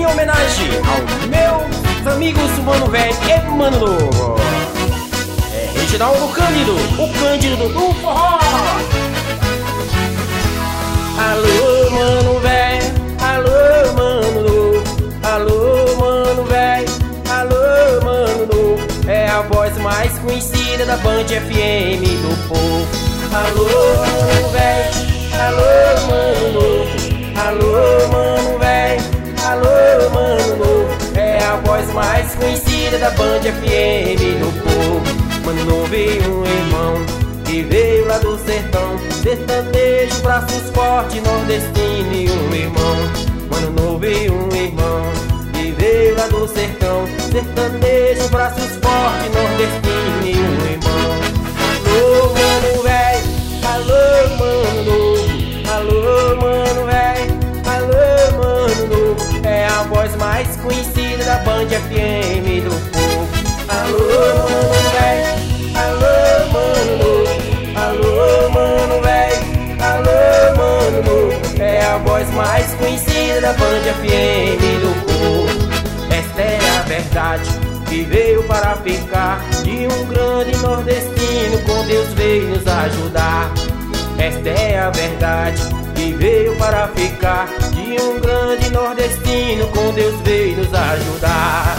em homenagem ao meus amigos Mano Velho e Mano Novo. É Reginaldo Cândido, o Cândido do forró. Alô, Mano Velho, alô, Mano Novo, alô, Mano Velho, alô, Mano Novo. É a voz mais conhecida da Band FM do povo. Alô, Mano Velho, alô, Mano Novo, alô, Mano Velho, alô, Mano Novo. É a voz mais conhecida da Band FM do povo. Mano Novo e um irmão que veio lá do sertão, sertanejo, braços fortes, nordestino e um irmão. Mano Novo e um irmão que veio lá do sertão, sertanejo, braços fortes, nordestino e um irmão. Alô, Mano Velho, alô, Mano Novo, alô, Mano Velho, alô, Mano Novo. É a voz mais conhecida da Band FM do povo. Alô, Mano Velho, alô, Mano Novo, alô, Mano Velho, alô, Mano Novo. É a voz mais conhecida da Band FM do povo. Esta é a verdade que veio para ficar, de um grande nordestino, com Deus veio nos ajudar. Esta é a verdade que veio para ficar, de um grande nordestino, com Deus veio nos ajudar.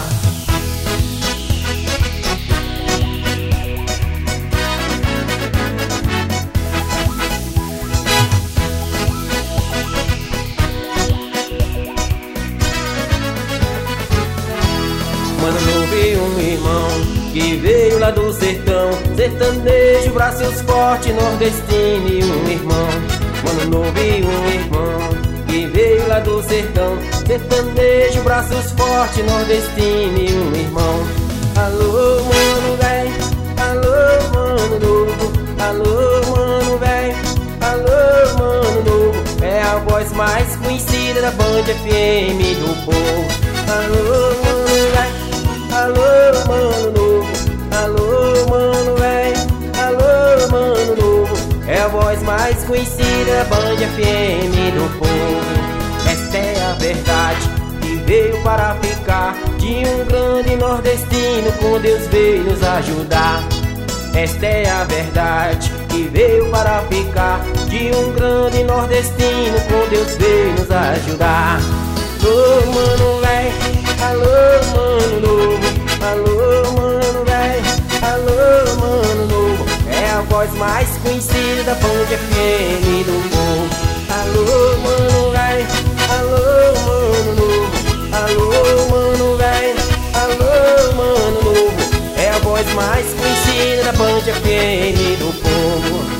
Mano Novo e um irmão que veio lá do sertão, sertanejo, braços fortes, nordestino e um irmão. Mano Novo e um irmão que veio lá do sertão, sertanejo, braços fortes, nordestino e um irmão. Alô, Mano Velho, alô, Mano Novo, alô, Mano Velho, alô, Mano Novo. É a voz mais conhecida da Band FM do povo. Alô, Mano Velho, alô, Mano Novo, alô, Mano Velho, alô, Mano Novo. É a voz mais conhecida da Band FM do povo. Esta é a verdade que veio para ficar, de um grande nordestino, com Deus veio nos ajudar. Esta é a verdade que veio para ficar, de um grande nordestino, com Deus veio nos ajudar. Alô, Mano Velho, alô, Mano Novo, alô, Mano Velho, alô, Mano Novo. É a voz mais conhecida da Band FM do povo. Alô, Mano Velho, alô, Mano Novo, alô, Mano Velho, alô, Mano Novo. É a voz mais conhecida da Band FM do povo.